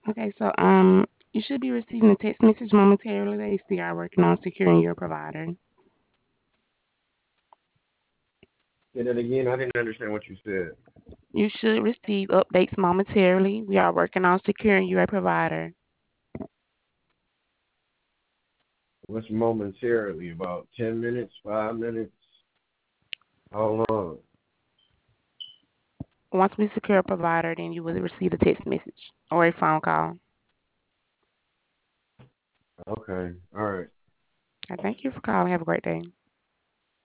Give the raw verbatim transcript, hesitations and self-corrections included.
Okay, so um, you should be receiving a text message momentarily. They still are working on securing your provider. Say that again. I didn't understand what you said. You should receive updates momentarily. We are working on securing your provider. What's momentarily? About ten minutes, five minutes? How long? Once we secure a provider, then you will receive a text message or a phone call. Okay. All right. I thank you for calling. Have a great day.